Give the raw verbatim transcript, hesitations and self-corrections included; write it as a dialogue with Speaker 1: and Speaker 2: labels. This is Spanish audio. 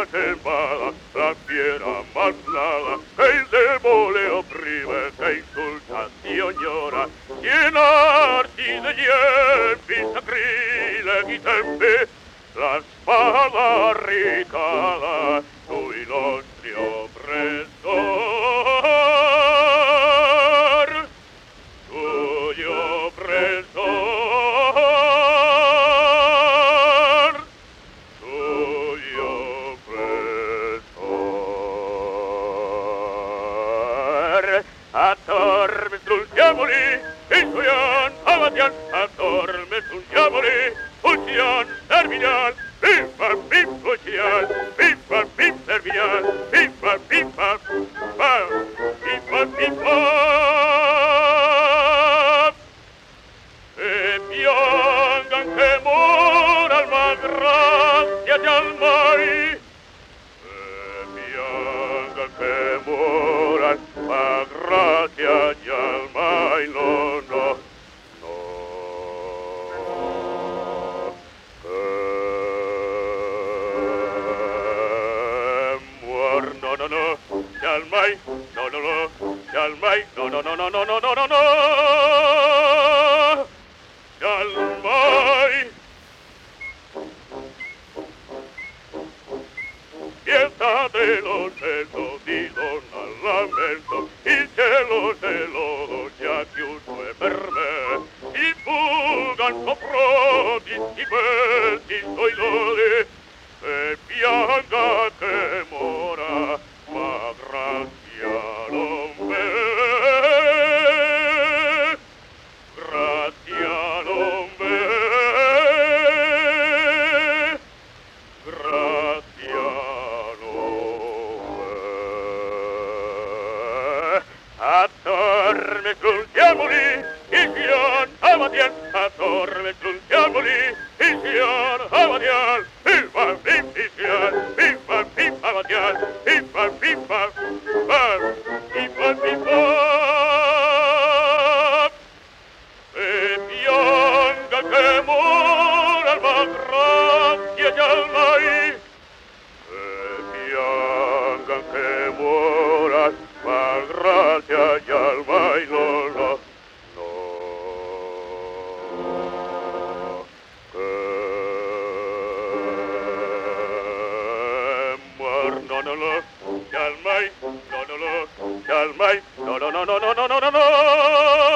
Speaker 1: quemada, la fiera más nada, que el demo le oprime, que insulta y oñora, llenarsi de yempi, sacrilegi tempi, la spada ricada, sui nostri oppressor, sui oppressor, sui oppressor. Attorme sul diavoli, il suian avatian, attorme sul diavoli, usian terminal, pimpa pim usian, pimpa pim terminal, pimpa pimpa pam, pimpa pimpa. E piangan che mora al magrazia di almai, e piangan che mora al magrazia di almai, no, no, no. No, no, no, Yalmai, no, no, no, Yalmai, no, no, no, no, no, no, no, no, no, Yalmai. Piezza dello cielo di donna lamento, il cielo se lo già chiuso è per me, il fugan soprodi di questi suoi lodi, e pianga che mora, ma grazia non v'è, grazia non v'è, grazia non v'è. Attorme sul diavoli, il sian avatian, attorme sul diavoli, il sian avatian, il va pim pisian, il va pim avatian, il va pim va, il va pim va. E pianga che mora al magrazia di almai, e pianga che mora al magrazia di almai, no, no, no. No, no, no, Yalmai, no, no, no, Yalmai, no, no, no, no, no, no, no, no.